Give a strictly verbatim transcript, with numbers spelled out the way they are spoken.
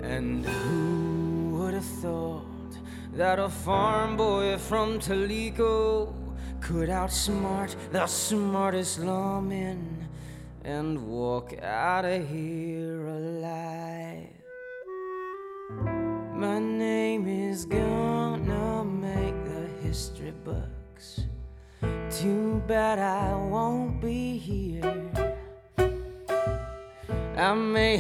And who would have thought that a farm boy from Toledo could outsmart the smartest lawmen and walk out of here alive? My name is gonna make the history books. Too bad I won't be here. I may